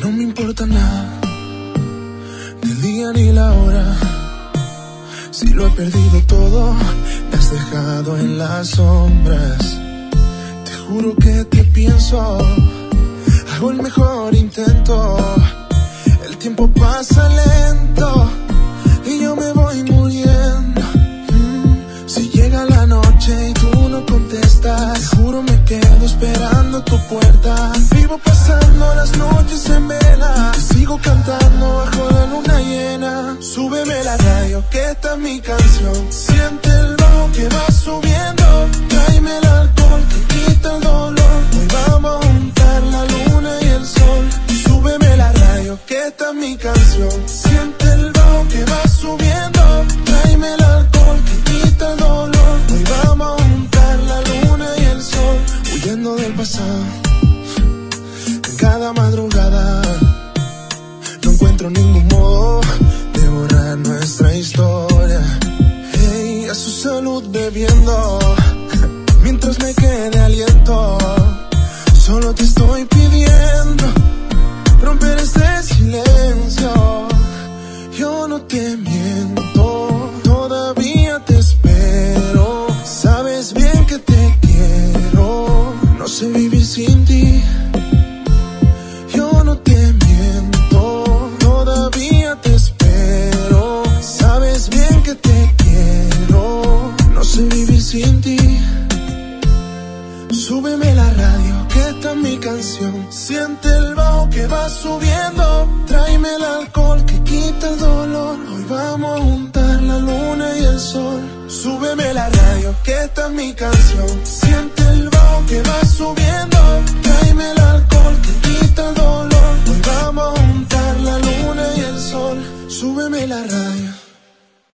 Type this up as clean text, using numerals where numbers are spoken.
no me importa nada del día ni la hora. Si lo he perdido todo, me has dejado en las sombras. Te juro que te pienso, hago el mejor intento. El tiempo pasa lento y yo me voy muriendo. Si llega la noche y tú no contestas, te juro me quedo esperando tu puerta. Vivo pasando las noches en vela, sigo cantando bajo la luna llena. Súbeme la radio que esta es mi canción. Siente el bajo que va subiendo, tráeme el alcohol que quita el dolor. Hoy vamos a juntar la luna y el sol. Súbeme la radio que esta es mi canción. Siente el bajo que va subiendo, tráeme el alcohol que quita el dolor. Hoy vamos a juntar la luna y el sol. Huyendo del pasado, en cada madrugada no encuentro ningún modo de borrar nuestra historia. Hey, a su salud bebiendo, mientras me quede aliento. Solo te estoy pidiendo romper este silencio. Yo no te miento, todavía te espero. Sabes bien que te quiero, no sé vivir sin ti. Yo no te miento, todavía te espero. Sabes bien que te quiero, no sé vivir sin ti. Súbeme la radio, que esta es mi canción. Siente el bajo que va subiendo, tráeme el alcohol que quita el dolor. Hoy vamos a juntar la luna y el sol. Súbeme la radio, que esta es mi canción. Siente el bajo que va subiendo,